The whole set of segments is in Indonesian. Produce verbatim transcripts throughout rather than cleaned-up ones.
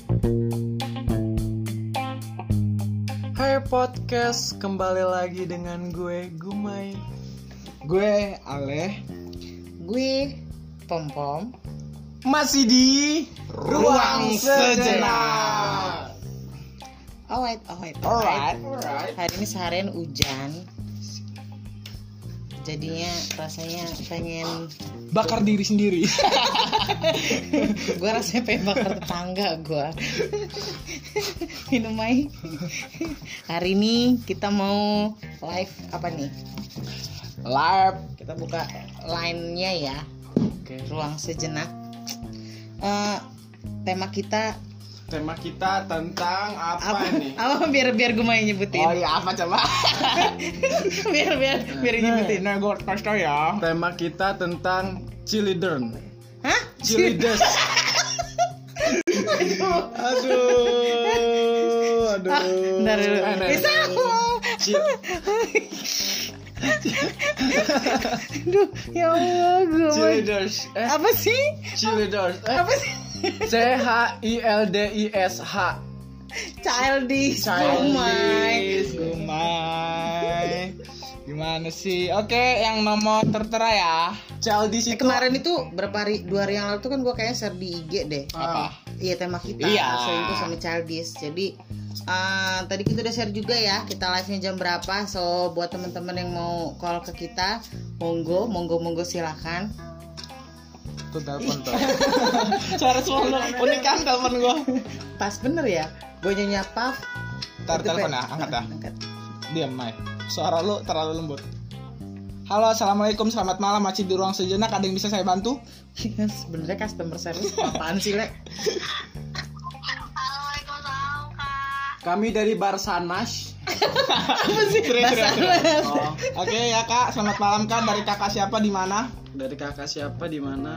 Hai podcast, kembali lagi dengan gue Gumai. Gue Ale. Gue Pom-Pom. Masih di Ruang Sejenak. Alright, alright, Alright, alright. alright. Hari ini seharian hujan. Jadinya rasanya pengen Bakar diri sendiri. gue rasanya pengen bakar tetangga gue. Minum air. Hari ini kita mau live apa nih? Live. Kita buka line-nya ya. Oke. Ruang Sejenak. Eh, tema kita Tema kita tentang apa, apa? nih? Apa biar biar gue main nyebutin. Oh iya, apa coba? biar biar biar nyebutin. Nah, gue kasih tau ya. Tema kita tentang children. Hah? Children. Aduh, aduh. Ah, bentar dulu. Eh, nah, Bisa. Chi- Aduh, ya Allah, gue. Children. Eh, Apa sih? children. Eh, Apa sih? C H I L D I S H. Childish. Childish. Gumai. Gimana sih? Oke, yang nomor tertera ya. Childish Eh, itu kemarin itu berapa hari dua hari yang lalu tuh kan gue kayaknya share di I G deh. Apa? Iya, tema kita. Iya. Selingkuh sama Childish. Jadi uh, tadi kita udah share juga ya. Kita live-nya jam berapa. So buat teman-teman yang mau call ke kita, monggo, monggo, monggo silakan. tuh telepon tuh. Suara suara unik kan telepon gue. Pas bener ya. Gue nyanyi apa? Ntar Itu telepon pe- ya, angkat ya. Angkat. Diam, Mai. Suara lu terlalu lembut. Halo, assalamualaikum, selamat malam. Masih di Ruang Sejenak, ada yang bisa saya bantu? Sebenarnya customer service apaan sih, Le? Waalaikumsalam Kak. Kami dari Barsanas. Apa sih? Serius, serius, serius. Oh, Oke ya Kak, selamat malam Kak. Dari kakak siapa di mana? dari kakak siapa di mana?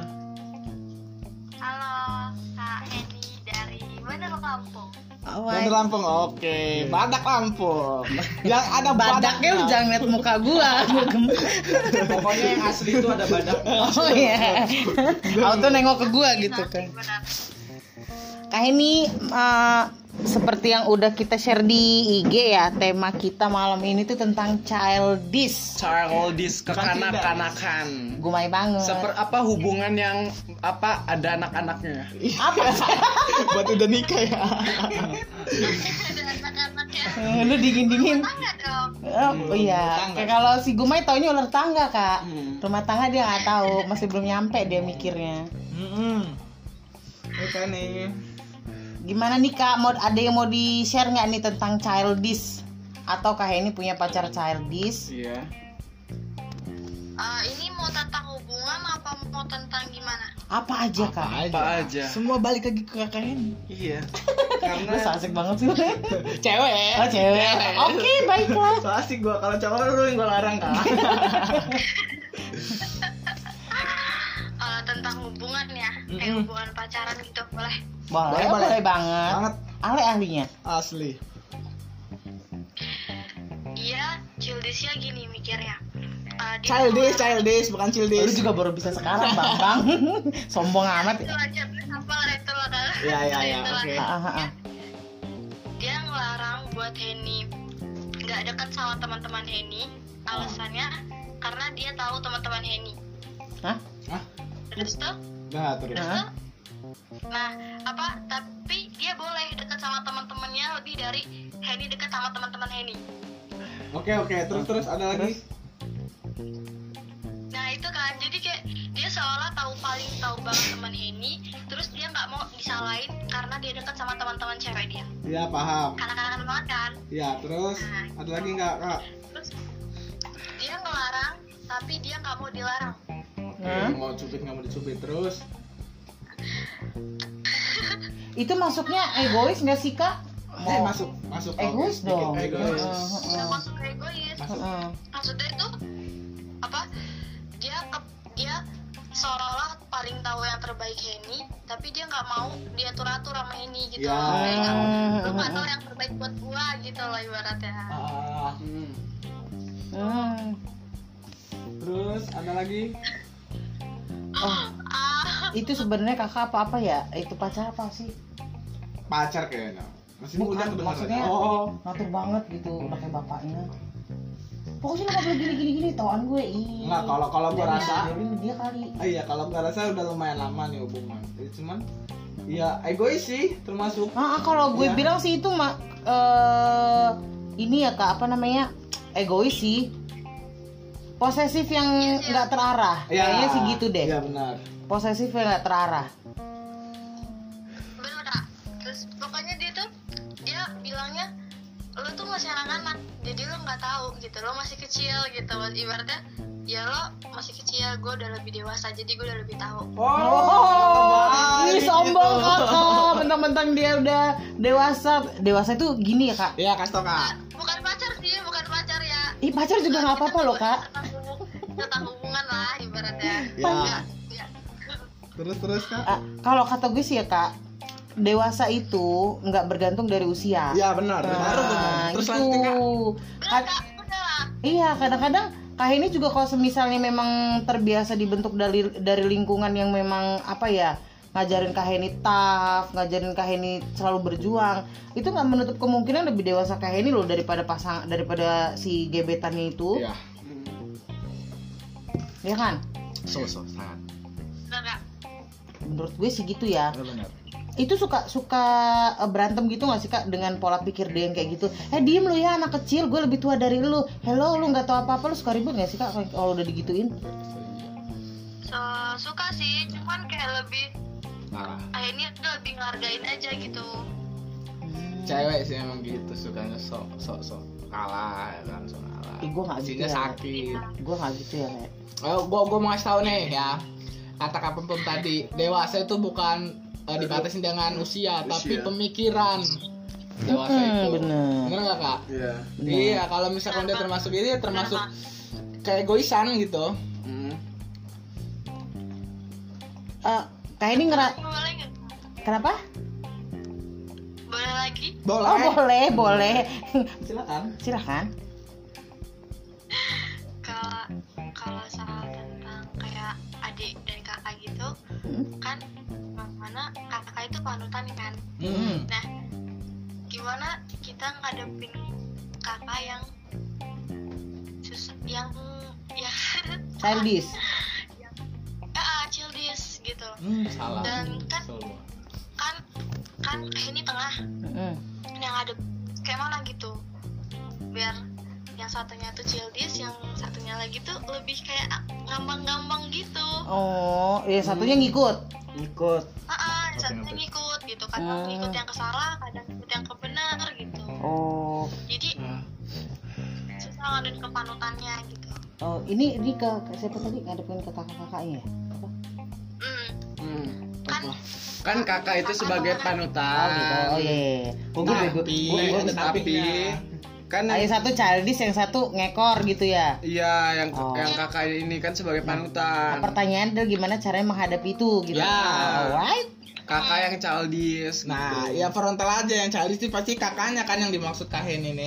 Halo Kak Heni dari Bandar Lampung. Oh, Bandar Lampung. Oke, Badak Lampung. Yang ada badaknya lu jangan liat muka gua. Gua gem- Pokoknya yang asli itu ada badak. Oh iya. Auto nengok ke gua gitu kan. Benar. Kak ini uh, seperti yang udah kita share di I G ya, tema kita malam ini tuh tentang childish. Childish, kekanak-kanakan. Gumai banget. Seperti apa hubungan yang apa ada anak-anaknya? Apa? buat udah nikah ya. Ada anak-anaknya. Eh, Lu dingin-dingin. Tangga dong. Oh iya. tangga. Kayak kalau si Gumai taunya ular tangga, Kak. Hmm. Rumah tangga dia nggak tahu, masih belum nyampe dia mikirnya. Hmm. Oke nih. Gimana nih Kak, mau ada yang mau di share nggak nih tentang childish? Atau Kak ini punya pacar childish? Iya. Eh, ini mau tentang hubungan apa mau tentang gimana? Apa aja Kak? Apa aja? Semua balik lagi ke kakak ini. Iya. Lu so asik banget sih. Cewek. Oh cewek. Oke baiklah. So asik gua, kalau cowok lu yang gua larang Kak. Eh, tentang hubungan ya, kayak hubungan pacaran gitu boleh? Boleh, Boleh, boleh, boleh. banget. Banget. Ale ahlinya. Asli. Dia childishnya gini mikirnya. Eh, dia Childish, childish, bukan Lu childish. juga baru bisa sekarang Bang. Bang. Sombong amat itu ya. aja apa lah itu lah kan? Iya, iya, iya, Itu lah. oke. Ah, ah, ah. Dia ngelarang buat Henny nggak dekat sama teman-teman Henny, alasannya karena dia tahu teman-teman Henny. Hah? Hah? Terus tuh, Nah, terus. terus tuh, nah apa? Tapi dia boleh dekat sama teman-temannya lebih dari Henny dekat sama teman-teman Henny. Oke, oke, terus terus ada lagi. Nah itu kan, jadi kayak dia seolah tahu paling tahu banget teman Henny, terus dia nggak mau disalahin karena dia dekat sama teman-teman cewek dia. Iya, paham. Kanak-kanak banget kan? Iya, terus ada lagi nggak Kak? Terus dia ngelarang, tapi dia nggak mau dilarang. Hah? Mau cubit nggak mau dicubit terus. Itu masuknya egois nggak sih Kak? Eh, masuk, masuk. Egois Oke, dong. dikit Egois. Heeh, Udah heeh. masuk ke egois. Masuk. Heeh. Maksudnya itu apa? Dia ke, dia seolah-olah paling tahu yang terbaik Henny, tapi dia nggak mau diatur-atur sama Henny gitu. Ya. Kayak nggak, lu nggak tahu yang terbaik buat gua gitu loh ibaratnya. Ah, Hmm. Hmm. terus ada lagi. Oh, Ah, itu sebenarnya kakak apa apa ya? Itu pacar apa sih? pacar kayaknya. Masih Bukan, muda kedengarannya. maksudnya Oh. ngatur banget gitu, udah kayak bapaknya. Pokoknya nggak boleh gini-gini tauan gue. Ih. Nggak, kalau kalau gue Jadi, rasa jadi dia kali. Ah, iya, kalau gue rasa udah lumayan lama nih hubungan. Jadi cuman ya egois sih termasuk. Ah, ah, kalau gue Ya. bilang sih itu mah eh ini ya Kak, apa namanya? Egois sih. Posesif yang nggak terarah. Ya, Kayaknya sih gitu deh. Iya benar. Posesif yang nggak terarah. bener Kak. Terus pokoknya dia tuh dia bilangnya lo tuh masih anak-anak, jadi lo nggak tahu gitu, lo masih kecil gitu. Ibaratnya ya lo masih kecil, gue udah lebih dewasa, jadi gue udah lebih tahu. Oh, ini baik sombong gitu. Kakak. Mentang-mentang dia udah dewasa. Dewasa itu gini ya Kak. Iya, kasih tau Kak. Bukan pacar sih, bukan pacar ya. Ih, pacar juga nggak apa-apa loh Kak. Tentang hubung- tentang hubungan lah ibaratnya. Ya. Ya. Terus terus Kak. Ah, kalau kata gue sih ya Kak, dewasa itu nggak bergantung dari usia. Iya benar. Nah, Baru gue ngomong. Terus itu. lanjut Kak. Bener Kad- Kak, udah. Iya, kadang-kadang Kak ini juga kalau semisalnya memang terbiasa dibentuk dari dari lingkungan yang memang apa ya, ngajarin Kak Heni tough, ngajarin Kak Heni selalu berjuang, itu nggak menutup kemungkinan lebih dewasa Kak Heni loh daripada pasang daripada si gebetannya itu. Iya. Ya kan? So so sangat. Bener Kak. Menurut gue sih gitu ya. Benar. Itu suka suka eh, berantem gitu nggak sih Kak dengan pola pikir dia yang kayak gitu? Eh diem lu ya, anak kecil, gue lebih tua dari lu. Hello, lu nggak tahu apa-apa, lu suka ribut nggak sih Kak kalau udah digituin? So, suka sih, cuman kayak lebih Parah. akhirnya lebih ngargain aja gitu. Cewek sih emang gitu, sukanya sok sok sok kalah ya kan, sok kalah. Ih, gua nggak gitu Isinya ya. sakit. Gue nggak gitu ya Lek. Oh, gua gua mau kasih tahu nih ya. Kata Kak Pempem tadi, dewasa itu bukan uh, dibatasi dengan usia, tapi pemikiran. Dewasa Hmm, itu. bener. Bener nggak Kak? Iya. Bener. Iya, kalau misalkan dia termasuk ini, ya termasuk kayak egoisan gitu. Hmm. Eh, Kak ini ngera Boleh nggak? kenapa? Boleh lagi? Boleh. Oh boleh, boleh. Silakan. Silakan. Kalau kalau soal tentang kayak adik dan kakak gitu, Hmm. kan mana kakak itu panutan kan. Hmm. Nah, gimana kita ngadepin kakak yang susah, yang yang Childish. ah childish gitu. Hmm, salah. Dan kan Salah. kan kan ini tengah Mm. yang ada kayak mana gitu, biar yang satunya tuh childish, yang satunya lagi tuh lebih kayak ngambang-ngambang gitu. Oh, ya satunya ngikut. Ikut. Ah, ah, Oke, satunya oke. ngikut gitu, kadang Hmm. ngikut yang ke salah, kadang ngikut yang ke benar gitu. Oh, Jadi Nah, susah ngadepin ke panutannya gitu. oh ini ini ke, ke siapa tadi ngadepin ke kakak-kakaknya ya? Apa? Hmm. Hmm. Kan Kan kakak itu sebagai Oh gitu. panutan. Oh iya. iya. Oh, gue Tapi, gue gue ada gue tapi kan Ah, yang satu childish, yang satu ngekor gitu ya. iya yang Oh. yang kakak ini kan sebagai Nah, panutan. pertanyaan adalah gimana caranya menghadapi itu gitu. Ya. Alright. Kakak yang childish. nah, gitu. ya frontal aja yang childish itu pasti kakaknya kan yang dimaksud Kak Hen ini.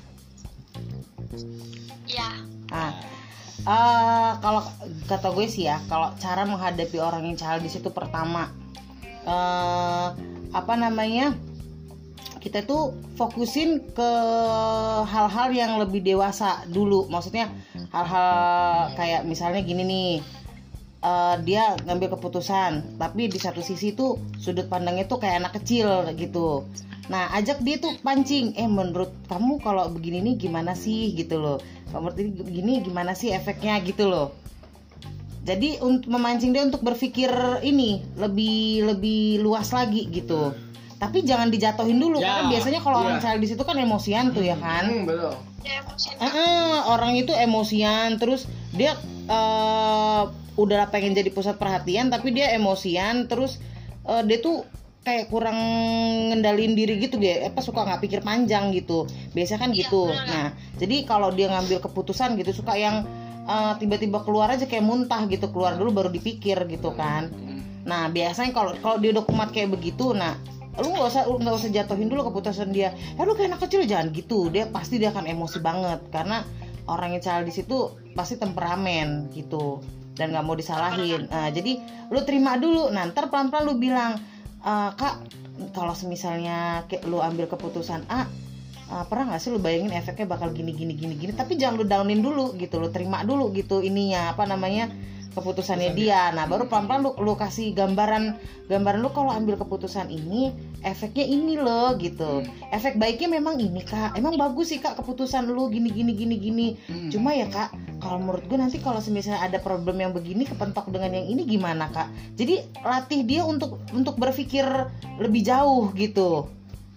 ya Ah, eh, kalau kata gue sih ya, kalau cara menghadapi orang yang childish itu pertama, eh, apa namanya, kita tuh fokusin ke hal-hal yang lebih dewasa dulu. Maksudnya hal-hal kayak misalnya gini nih, eh, dia ngambil keputusan, tapi di satu sisi tuh sudut pandangnya tuh kayak anak kecil gitu. Nah, ajak dia tuh pancing, eh menurut kamu kalau begini nih gimana sih gitu loh. Kalau menurut ini begini gimana sih efeknya gitu loh. Jadi untuk memancing dia untuk berpikir ini lebih lebih luas lagi gitu. Tapi jangan dijatuhin dulu, Ya, karena biasanya kalau orang iya. childish itu kan emosian tuh ya kan. Hmm, betul. ya emosi. Eh, eh, orang itu emosian, terus dia eh, udah pengen jadi pusat perhatian, tapi dia emosian, terus eh, dia tuh kayak kurang ngendalin diri gitu, dia apa suka nggak pikir panjang gitu. Biasanya kan gitu. bener. Nah, jadi kalau dia ngambil keputusan gitu suka yang eh, tiba-tiba keluar aja kayak muntah gitu, keluar dulu baru dipikir gitu kan. Nah, biasanya kalau kalau dia udah kumat kayak begitu, nah lu nggak usah nggak usah jatuhin dulu keputusan dia. Eh lu kayak anak kecil, jangan gitu. Dia pasti dia akan emosi banget karena orang yang childish itu pasti temperamen gitu dan nggak mau disalahin. Nah, jadi lu terima dulu. Nah, ntar pelan-pelan lu bilang, uh, Kak, kalau misalnya kayak lu ambil keputusan A, uh, pernah nggak sih lu bayangin efeknya bakal gini gini gini gini, tapi jangan lu downin dulu gitu, lu terima dulu gitu ininya apa namanya keputusannya dia. Nah baru pelan-pelan lu, lu kasih gambaran gambaran lu kalau ambil keputusan ini efeknya ini loh gitu. Efek baiknya memang ini Kak, emang bagus sih Kak keputusan lu gini gini gini gini. Hmm. Cuma ya Kak, kalau menurut gue nanti kalau misalnya ada problem yang begini kepentok dengan yang ini gimana Kak? Jadi latih dia untuk untuk berpikir lebih jauh gitu.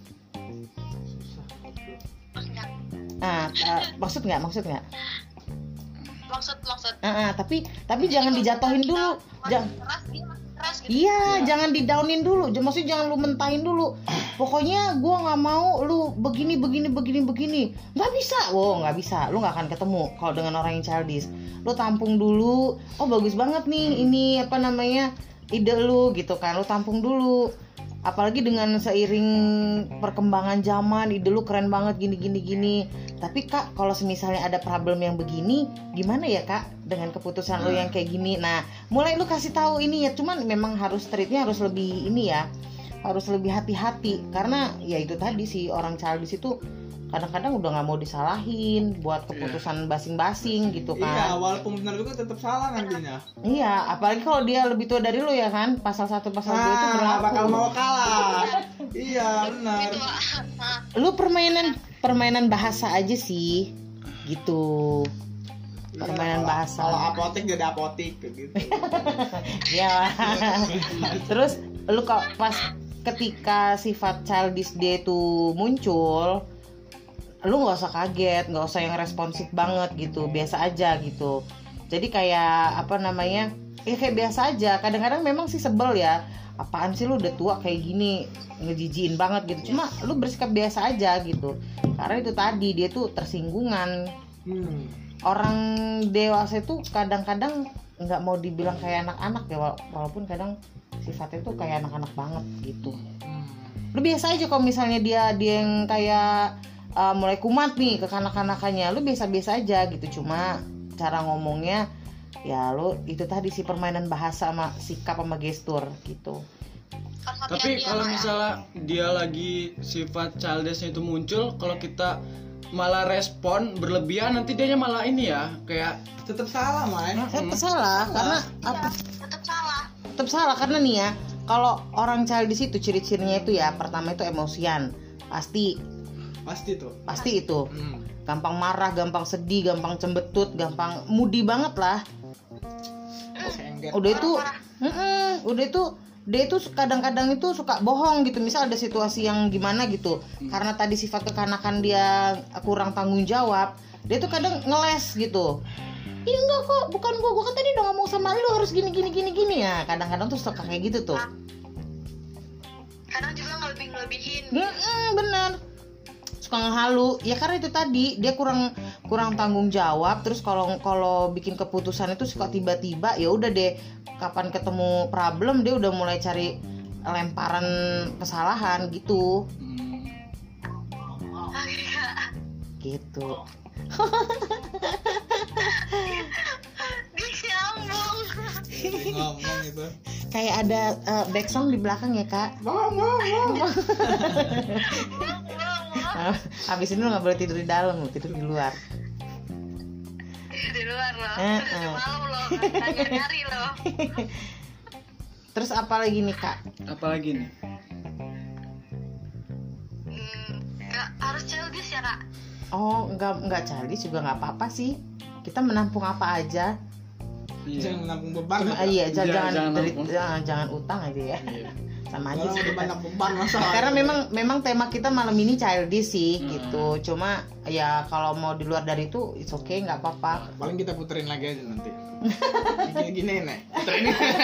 Nah, uh, maksud nggak? Maksud nggak? Maksud maksud. Uh, uh, tapi tapi jangan dijatuhin dulu. Jangan. Keras dia masih keras gitu. Iya, ya. Jangan didownin dulu. Maksudnya jangan lu mentahin dulu. Pokoknya gua nggak mau lu begini begini begini begini. Nggak bisa, wow nggak bisa. Lu nggak akan ketemu kalau dengan orang yang childish. Lu tampung dulu. Oh bagus banget nih ini apa namanya ide lu gitu kan. Lu tampung dulu. Apalagi dengan seiring perkembangan zaman, ide lu keren banget gini gini gini. Tapi Kak, kalau misalnya ada problem yang begini, gimana ya Kak dengan keputusan lu yang kayak gini? Nah, mulai lu kasih tahu ini ya. Cuman memang harus treatnya harus lebih ini ya, harus lebih hati-hati karena ya itu tadi sih orang childish itu kadang-kadang udah nggak mau disalahin buat keputusan basing-basing gitu kan. Iya, walaupun benar juga tetap salah nantinya. Iya, apalagi kalau dia lebih tua dari lu ya kan, pasal satu pasal dua itu berlaku. Bakal mau kalah. Iya benar. Gitu. Nah, Lu permainan permainan bahasa aja sih, gitu. Permainan Iya, bahasa. Kalau apotik jadi apotik gitu. Ya. Terus lu kok pas ketika sifat childish dia itu muncul, lu nggak usah kaget, nggak usah yang responsif banget gitu, biasa aja gitu. Jadi kayak apa namanya, ya kayak biasa aja. Kadang-kadang memang sih sebel ya, apaan sih lu udah tua kayak gini, ngejijiin banget gitu. Cuma lu bersikap biasa aja gitu, karena itu tadi dia tuh tersinggungan. Hmm. Orang dewasa itu kadang-kadang nggak mau dibilang kayak anak-anak ya, walaupun kadang sifatnya tuh kayak anak-anak banget gitu. Lu biasa aja kalau misalnya dia dia yang kayak Uh, mulai kumat nih ke kanak-kanakannya, lu biasa-biasa aja gitu. Cuma cara ngomongnya ya lu itu tadi sih permainan bahasa sama sikap sama gestur gitu. Tapi kalau misalnya dia lagi sifat childishnya itu muncul, kalau kita malah respon berlebihan, nanti dianya malah ini ya kayak Tetap salah, Mai. Tetap salah karena apa? tetap salah. Tetap salah karena nih ya, kalau orang childish itu ciri-cirinya itu ya pertama itu emosian, pasti Pasti tuh. pasti itu. Hmm. Gampang marah, gampang sedih, gampang cembetut, gampang moody banget lah. Sengget. Udah itu, mm-mm, udah itu dia itu kadang-kadang itu suka bohong gitu. Misal ada situasi yang gimana gitu, karena tadi sifat kekanakan dia kurang tanggung jawab, dia tuh kadang ngeles gitu. Iya enggak kok, bukan gua, gua kan tadi udah ngomong sama lu harus gini gini gini gini ya. Kadang-kadang tuh suka kayak gitu tuh. Kadang juga ngelebih-ngelebihin. Mm-mm, bener. Suka ngehalu ya karena itu tadi dia kurang kurang tanggung jawab. Terus kalau kalau bikin keputusan itu suka tiba-tiba, ya udah deh kapan ketemu problem dia udah mulai cari lemparan kesalahan gitu. Gitu. Disambung. Ngomong itu. Kayak ada uh, back sound di belakang ya Kak. Ngomong, ngomong. Habis ini lu nggak boleh tidur di dalam, lu tidur di luar. Di luar loh. Eh, Udah eh. malam loh. Nyari loh. Terus apa lagi nih Kak? apalagi nih. Hmm, nggak harus childish ya kak. Oh nggak nggak childish juga nggak apa-apa sih. Kita menampung apa aja. Jangan menampung beban. Cuma, iya jangan Jangan- jangan, jangan dari- nampung. jangan jangan utang aja ya. Iya. Sama aja Orang sih. udah kita. banyak beban masalah. Karena memang memang tema kita malam ini childish sih Hmm. gitu. Cuma ya kalau mau di luar dari itu it's okay, nggak apa-apa. Paling kita puterin lagi aja nanti. Gini gini nih. Puterin.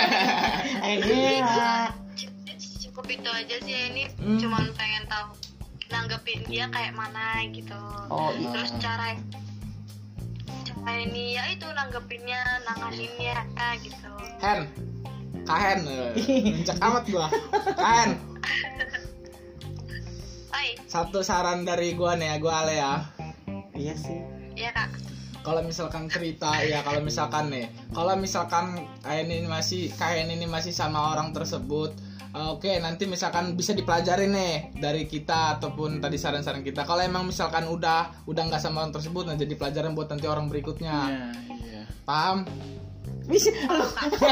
Iya. Cukup itu aja sih ini. Hmm. Cuman pengen tahu nanggepin dia kayak mana gitu. Oh iya. Terus cara cara ini ya itu nanggepinnya, nanganinnya kayak gitu. Hen. Kahen. Mencek amat gua. Kahen. Hai, Satu saran dari gua nih ya, gua Ale ya. Iya sih. iya kak. Kalau misalkan cerita ya, kalau misalkan nih, kalau misalkan kayak ini masih kayak ini masih sama orang tersebut, Oke, nanti misalkan bisa dipelajari nih dari kita ataupun tadi saran-saran kita. Kalau emang misalkan udah udah nggak sama orang tersebut, nah jadi pelajaran buat nanti orang berikutnya. Iya, iya. Paham? Bisa lu.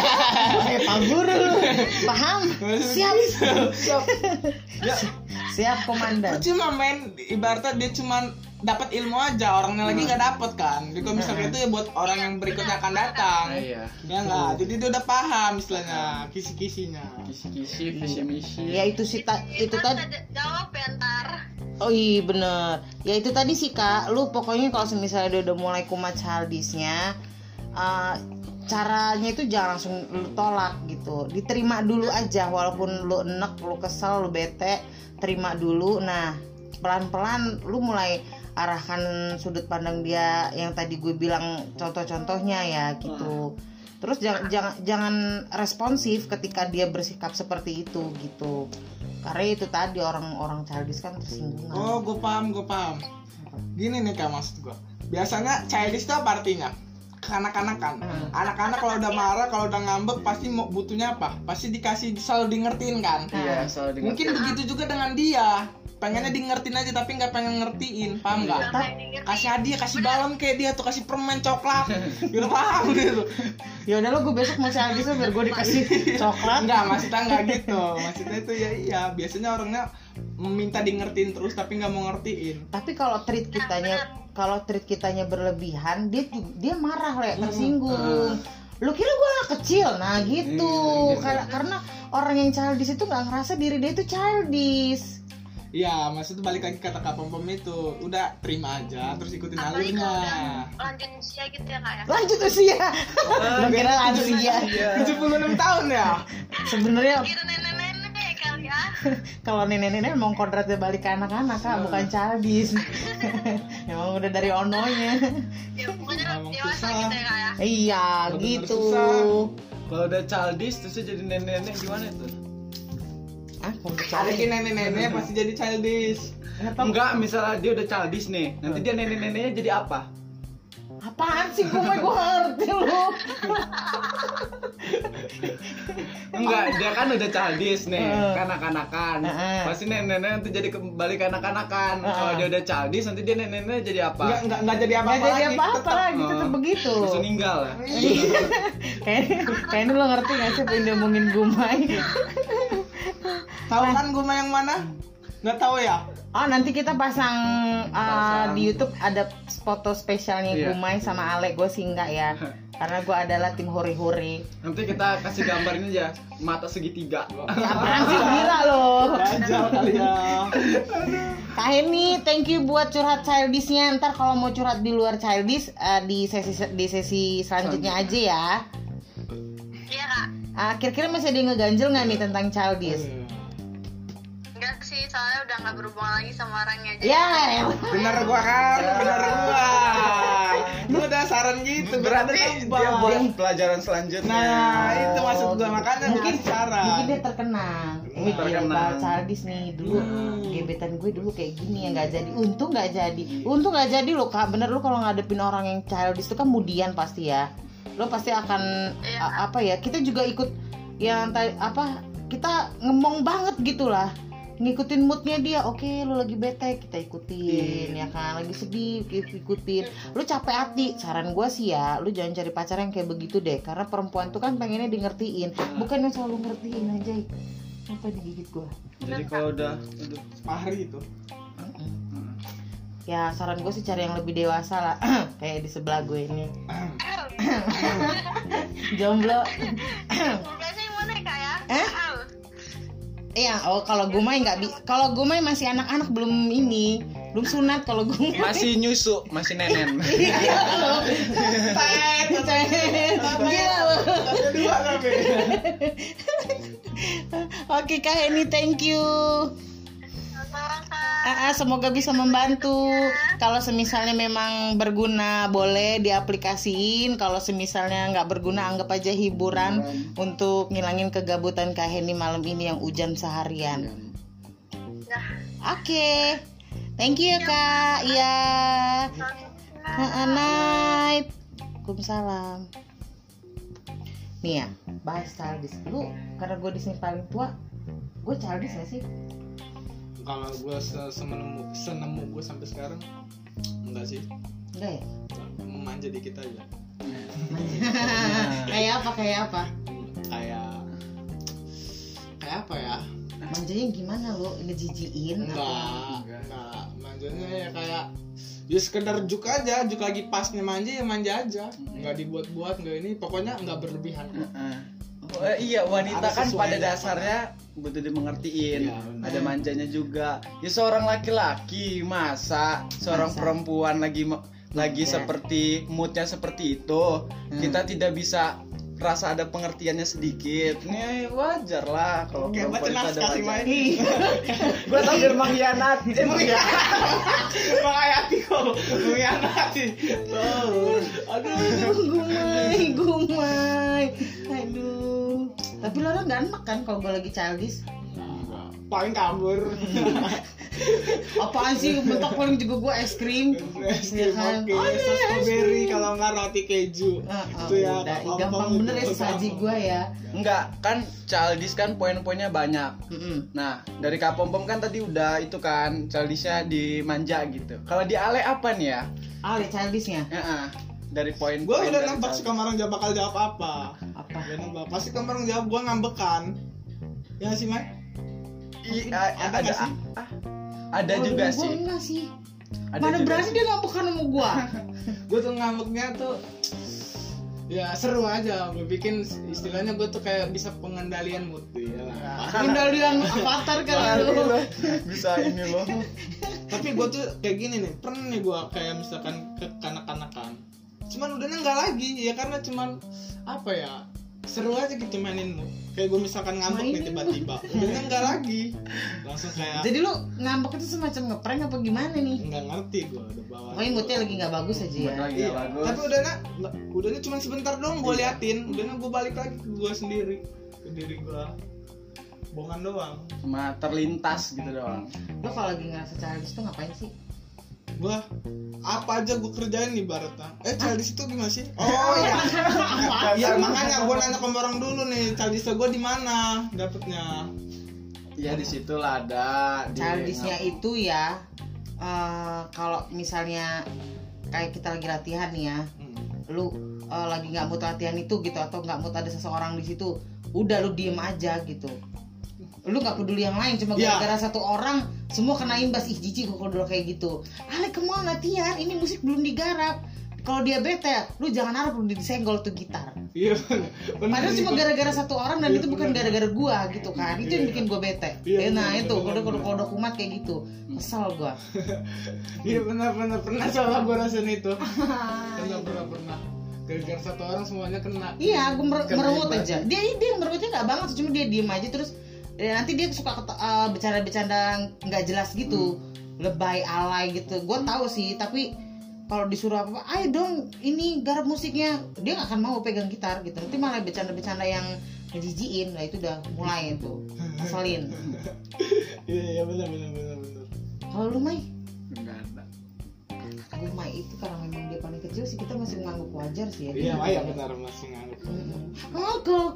Eh, Pak Guru. Paham? Siap. Siap. Ya, Siap komandan. cuma main ibaratnya dia cuma dapat ilmu aja, orangnya lagi nggak dapat kan. Jadi kalau misalnya itu ya buat orang yang berikutnya akan datang. Iya. Ya nggak, jadi dia udah paham istilahnya kisi-kisinya. Kisi-kisi, visi misi. Ya itu sih ta- itu Ntar tadi. ada- jawab ya ntar. Oh iya bener. Ya itu tadi sih Kak. Lu pokoknya kalau misalnya dia udah mulai kumat childishnya, uh, caranya itu jangan langsung lu tolak gitu. Diterima dulu aja walaupun lu enek, lu kesel, lu bete, terima dulu. Nah pelan-pelan lu mulai arahkan sudut pandang dia yang tadi gue bilang contoh-contohnya ya gitu. Terus jangan jangan jangan responsif ketika dia bersikap seperti itu gitu. Karena itu tadi orang-orang childish kan tersinggung. Oh, gue paham, gue paham. Gini nih Kak maksud gue. Biasanya childish itu apa artinya? Kanak-kanakan. Anak-anak kalau udah marah, kalau udah ngambek pasti mau butuhnya apa? Pasti dikasih selalu di ngertiin kan? Iya, selalu dengar. Mungkin begitu juga dengan dia. Pengennya di ngertiin aja tapi nggak pengen ngertiin, paham nggak? Kasih hadiah, kasih balon kayak dia tuh, kasih permen coklat, biar paham gitu. Ya udah lo gue besok mau childish biar gue dikasih coklat. Enggak, maksudnya nggak gitu. Maksudnya itu ya iya, biasanya orangnya meminta di ngertiin terus tapi nggak mau ngertiin. Tapi kalau treat kitanya kalau treat kitanya berlebihan, dia ju- dia marah le, tersinggung. Lu kira gue anak kecil, nah gitu. Karena karena orang yang childish itu nggak ngerasa diri dia itu childish. Iya, maksudnya balik lagi kata Kak Pom Pom itu, udah terima aja, terus ikutin Apalagi kalau udah alurnya. lanjut usia gitu ya kak ya. Lanjut usia. Lo kira lanjut usia. tujuh puluh enam tahun ya? Sebenarnya Kira nenek-nenek kali ya. kalau nenek-nenek emang kodratnya balik ke anak-anak Kak, bukan childish. Emang udah dari ononya. Ya pokoknya Emang dewasa susah. gitu ya kak ya. Iya Bener-bener gitu. susah. Kalau udah childish terus jadi nenek-nenek gimana itu? Ah, kalau Ada childish. ki nenek-nenek pasti jadi childish. Enggak, misalnya dia udah childish nih, nanti dia nenek-neneknya jadi apa? Apaan sih gue gue ngerti lu. Enggak, dia kan udah childish nih, Eh. kanak-kanakan. Eh. Pasti nenek-nenek nanti jadi kembali kanak-kanakan. Eh. Kalau dia udah childish, nanti dia nenek-nenek jadi Enggak apa? enggak enggak jadi Nggak apa-apa jadi lagi. apa-apa tetep. lagi, tetap Oh. begitu. Langsung ninggal ya. Kayaknya kayaknya lo ngerti gak sih apa yang diomongin Gumai? Tahu kan gue yang mana? Enggak tahu ya? Oh nanti kita pasang, uh, Pasang. di YouTube ada foto spesialnya Iya. Gumai sama Ale. Gue sih enggak ya, karena gue adalah tim hori-hori. Nanti kita kasih gambarnya aja, mata segitiga. Ya, apaan sih gila lo. Gajah kali ya. Kak Heni, thank you buat curhat childishnya. Ntar kalau mau curhat di luar childish, uh, di sesi di sesi selanjutnya aja ya. Iya kak. Uh, kira-kira masih ada yang ngeganjel nggak nih tentang childish? Enggak sih, soalnya udah nggak berhubungan lagi sama orangnya. Jadi Ya, Bener gua kan, bener gua. Lu udah saran gitu, Berarti dia buat pelajaran selanjutnya. Nah, itu maksud gua, makanya mungkin mungkin saran. mungkin dia terkenang. Wih, terkenang. terkenang. Childish nih dulu. Gebetan gue dulu kayak gini ya nggak jadi. Untung nggak jadi. Untung nggak jadi lo Kak. Bener lu kalau ngadepin orang yang childish itu kan kemudian pasti ya. Lo pasti akan Iya. a- apa ya? Kita juga ikut yang tadi apa? Kita ngemong banget gitulah. Ngikutin moodnya dia, oke lu lagi bete kita ikutin ya kan, lagi sedih kita ikutin, lu capek hati, saran gue sih ya lu jangan cari pacar yang kayak begitu deh, karena perempuan tuh kan pengennya di ngertiin, bukan yang selalu ngertiin aja. Apa digigit gue Jadi kalau udah, aduh, Pahri itu. ya saran gue sih cari yang lebih dewasa lah. Kayak di sebelah gue ini jomblo. biasanya yang mana ya kak ya? Eh? Tahu. Iya, oh kalau Gumai nggak bi, kalau Gumai masih anak-anak belum ini, belum sunat kalau Gumai. masih nyusu, masih nenen. Iya loh. Gila loh. Dua tapi. Oke Kak Heni, thank you. Sama kak. Ah, ah, semoga bisa membantu. Kalau semisalnya memang berguna boleh diaplikasiin. Kalau semisalnya nggak berguna anggap aja hiburan untuk ngilangin kegabutan Kak Heni malam ini yang hujan seharian. Ya. Oke, thank you ya Kak. Iya. Ah, night. Waalaikumsalam. Nih ya, bahas childish. Lu karena gue di sini paling tua, Gue childish gak sih? Kalau gue senemu senemu gue sampai sekarang enggak sih, Enggak ya? memanja dikit aja. Kayak apa kayak apa? Kayak kayak apa ya? Manjanya gimana lo? Ngejijiin? Enggak, enggak. Manjanya ya kayak ya sekedar juk aja, juk lagi pasnya manja ya manja aja. Enggak dibuat-buat, enggak ini, pokoknya enggak berlebihan kok. Oh, iya, wanita Ada kan sesuai pada aja. dasarnya butuh dimengertiin. Iya, benar. Ada manjanya juga. Ya seorang laki-laki masa seorang Masa. perempuan lagi lagi Ya. seperti moodnya seperti itu, kita tidak bisa rasa ada pengertiannya sedikit. Ini wajar lah kalau Kayak baca perempuan itu ada naskah sih, wajar. Mai. Gua sambil mengkhianat. Eh, mengkhianat. Menghayati kok, mengkhianati. Oh, aduh. Gumai, gumai. Aduh. Tapi lo orang gak enak kan kalau gue lagi childish? Paling kabur. Apaan sih bentuk paling juga gue es krim. Es Ya krim, kan? oke, Oh, sos iya, es strawberry krim. kalau nggak roti keju. Ah, ah, Itu ya udah, Kak gampang Pompom bener ya itu, saji gampang. gue ya. Enggak, kan childish kan poin-poinnya banyak. Mm-mm. Nah, dari Kak Pom Pom kan tadi udah itu kan childishnya dimanja gitu. Kalau di Ale apa nih ya? Ale childishnya Heeh. Dari poin Gue udah nembak si Kamarang jawab bakal jawab apa. apa? Udah nembak. Pasti Kamarang jawab gue ngambekan. Ya sih, Mai? Iya, Ada ada nggak sih? ah, ada Oh, juga gue sih. enggak sih. Ada Mana juga berani sih. dia ngambekan sama gue. Gue tuh ngambeknya tuh ya seru aja. Gue bikin istilahnya gue tuh kayak bisa pengendalian mood tuh ya. Kendalian avatar kan Wah, lu. gila. Bisa ini loh. Tapi gue tuh kayak gini nih, pernah nih gue kayak misalkan ke kanak-kanakan. Cuman udahnya nggak lagi ya karena cuman apa ya, seru aja gitu mainin mood. Kayak gue misalkan ngambek nih Mainin tiba-tiba, udahnya nggak lagi. Langsung kayak Jadi lu ngambek itu semacam ngeprank apa gimana nih? nggak ngerti gue udah bawa. Pokoknya moodnya lagi nggak bagus aja ya. Mood lagi Iya, nggak bagus. tapi udahnya nggak- udahnya cuma sebentar doang gue liatin, udahnya gue balik lagi ke gue sendiri, ke diri gue, bohongan doang. Cuma terlintas gitu doang. Lo kalau lagi ngerasa childish tuh ngapain sih? Gue apa aja gue kerjain nih Barata. Eh childish itu gimana sih? Oh iya. Ya makanya gue nanya ke orang dulu nih, childish gue di mana dapetnya? Ya di situ lah ada. di- Childishnya itu ya eh, kalau misalnya kayak kita lagi latihan nih ya, Hmm. lu eh, lagi nggak mood latihan itu gitu atau nggak mood ada seseorang di situ, udah lu diem aja gitu. Lu nggak peduli yang lain, cuma Ya. gara-gara satu orang semua kena imbas. Ih jijik kok kalau dulu kayak gitu. Ale kemana latihan, ini musik belum digarap. Kalau dia bete, lu jangan harap lu disenggol tuh gitar. Iya. bener. Padahal cuma gara-gara satu orang dan Iya, itu bukan bener. gara-gara gua gitu kan. Itu yang Iya. bikin gua bete. Iya, Eh, nah bener, itu bener, kalau bener. kalau dokumen kayak gitu. Kesel gua. Iya benar-benar pernah soalnya gue rasain itu. Pernah pernah pernah. Gara-gara satu orang semuanya kena. Iya, gua mer- Kena meremut imbas. aja. Dia dia meremutnya nggak banget, cuma dia diem aja terus ya, nanti dia suka keta- eh, bercanda-bercanda nggak jelas gitu. Lebay alay gitu. Gua tahu sih, tapi kalau disuruh apa, ayo dong ini garap musiknya, dia nggak akan mau pegang gitar gitu. Nanti malah bercanda-bercanda yang ngejijiin, nah itu udah mulai tuh ngeselin. Iya iya benar benar benar benar. Kalau lu Mai, Enggak ada. gue Mai itu karena memang dia paling kecil sih, kita masih menganggap wajar sih ya. Iya iya benar masih nganggep. Mm-mm. Oh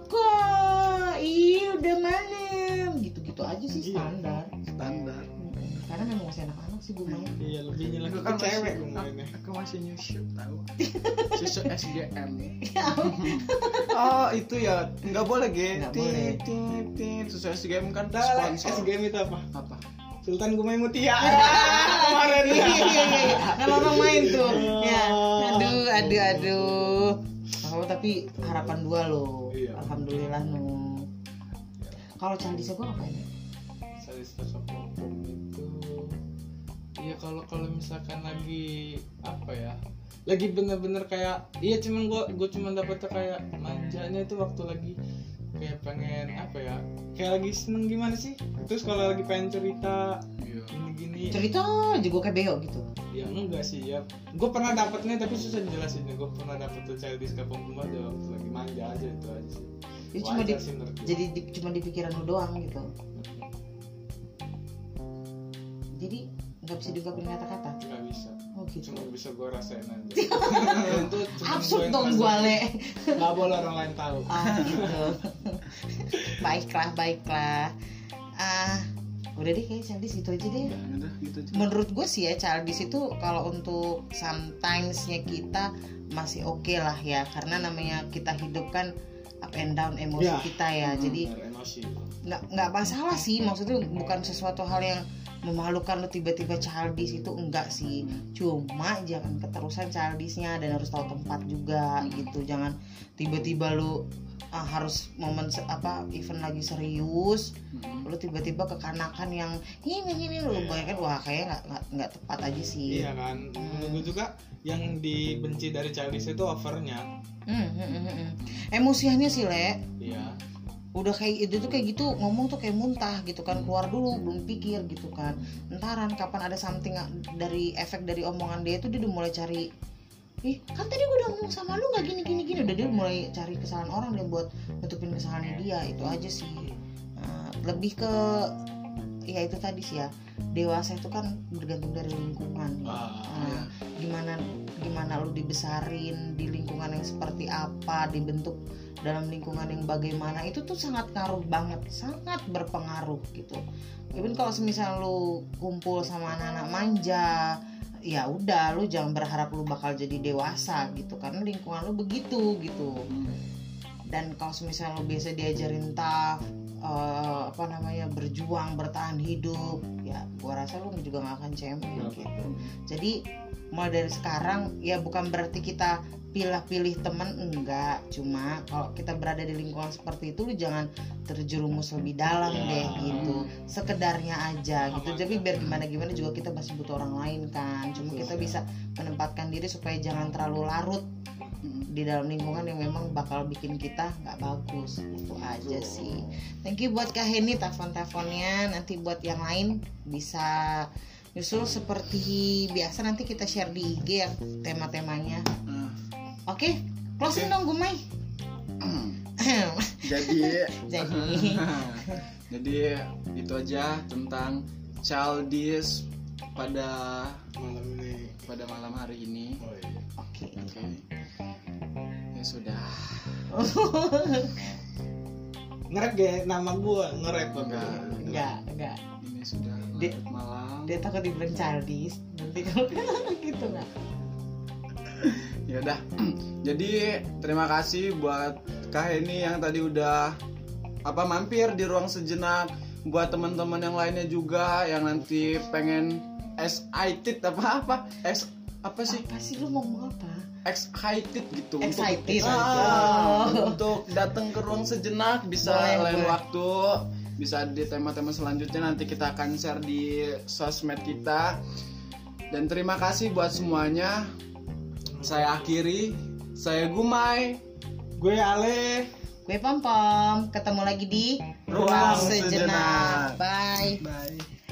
koko, iya udah malam, gitu-gitu aja sih Iya. standar. Standar. Mm-mm. Karena memang masih anak-anak sih gue Mai. Iya lebihnya lagi Aku ke kan cewek masih- gue mainnya. Aku masih nyusu tahu. Susu S G M. Ya Oh itu ya nggak boleh Nggak gitu. boleh. Tit, tit. Susu S G M kan Dah, S sponsor. game itu apa? Apa? Sultan Gumai Mutia. Kemarin iya iya iya. Kalau orang main tuh, ya. Aduh aduh aduh. Oh, tapi harapan dua loh. Iya. Alhamdulillah nu. Kalau childish gue ngapain? Saya sosok pom itu. Iya kalau kalau misalkan lagi apa ya? Lagi bener-bener kayak iya cuman gua gua cuman dapetnya kayak manjanya itu waktu lagi kayak pengen apa ya? Kayak lagi seneng gimana sih? Terus kalau lagi pengen cerita Iya. gini-gini Cerita aja gue kayak beo gitu. ya enggak sih ya. Gue pernah dapetnya tapi susah dijelasinnya. Gue pernah dapet tuh childish kapom aja waktu lagi manja aja itu aja sih. Jadi cuma di, Wajar sih menurut gua. jadi di, cuma di pikiran lu doang gitu. Jadi nggak bisa diungkapin kata-kata. Nggak bisa. Oh gitu. Cuma bisa gue rasain aja. Itu cuma Absurd yang dong ngerasain. gue le. Nggak boleh orang lain tahu. Ah gitu. Baiklah baiklah. Udah deh kayak childish gitu aja deh. Ya, udah gitu aja. Menurut gue sih ya childish itu kalau untuk sometimes-nya kita masih oke okay lah ya, karena namanya kita hidup kan up and down emosi Ya. kita ya. Hmm. Jadi Emosi. nggak nggak masalah sih, maksudnya bukan sesuatu hal yang memalukan lu tiba-tiba childish itu, enggak sih. Cuma jangan keterusan childishnya dan harus tahu tempat juga gitu. Jangan tiba-tiba lu ah, harus momen se- apa event lagi serius Hmm. lu tiba-tiba kekanakan yang ini ini lu bayangkan, wah kayaknya nggak nggak nggak tepat aja sih. Iya kan, menurut gue juga yang dibenci dari childish itu overnya. Hmm, hmm, hmm, hmm. Emosiannya sih Le, Iya. udah kayak itu tuh kayak gitu ngomong tuh kayak muntah gitu kan, keluar dulu belum pikir gitu kan, entaran kapan ada something dari efek dari omongan dia itu dia udah mulai cari, ih kan tadi gue udah ngomong sama lu nggak gini gini gini, udah dia mulai cari kesalahan orang dia buat nutupin kesalahannya dia. Itu aja sih. Nah, lebih ke ya itu tadi sih ya, dewasa itu kan bergantung dari lingkungan ya. Ah, Nah, gimana gimana lu dibesarin di lingkungan yang seperti apa, dibentuk dalam lingkungan yang bagaimana, itu tuh sangat ngaruh banget, sangat berpengaruh gitu. Even kalau semisal lu kumpul sama anak-anak manja, ya udah lu jangan berharap lu bakal jadi dewasa gitu, karena lingkungan lu begitu gitu. Dan kalau semisal lu biasa diajarin tough, uh, apa namanya berjuang bertahan hidup, ya gua rasa lu juga gak akan champion gitu. Jadi mulai dari sekarang ya bukan berarti kita pilih-pilih teman, enggak, cuma kalau kita berada di lingkungan seperti itu lu jangan terjerumus lebih dalam Ya. deh gitu, sekedarnya aja gitu. Aman. Jadi biar gimana-gimana juga kita masih butuh orang lain kan, cuma kita bisa menempatkan diri supaya jangan terlalu larut di dalam lingkungan yang memang bakal bikin kita nggak bagus. Itu aja sih. Thank you buat Kak Heni telepon-teleponnya. Nanti buat yang lain bisa nyusul seperti biasa, nanti kita share di I G ya tema-temanya. Nah, Oke, closing dong Gumai. jadi Jadi jadi itu aja tentang childish pada Malam ini. pada malam hari ini. Oh iya. oke. Oke. Ya sudah. Ngerek gak nama gua, ngerek apa? Enggak. Enggak, enggak. Ini sudah Di- larut malam. Dia takut dibilang childish. Nanti kalau gitu nggak. Ya udah. Jadi terima kasih buat Kak Heni yang tadi udah apa mampir di ruang sejenak. Buat teman-teman yang lainnya juga yang nanti pengen excited apa apa ex apa sih Apa sih lu mau ngomong apa? excited gitu Excited. untuk, ah, Oh. untuk datang ke ruang sejenak bisa Boleh, lain boleh. waktu, bisa di tema-tema selanjutnya nanti kita akan share di sosmed kita. Dan terima kasih buat semuanya. Saya akhiri, saya Gumai. Gue Ale. Gue Pom Pom, ketemu lagi di Ruang Sejenak. Sejenak. Bye. Bye.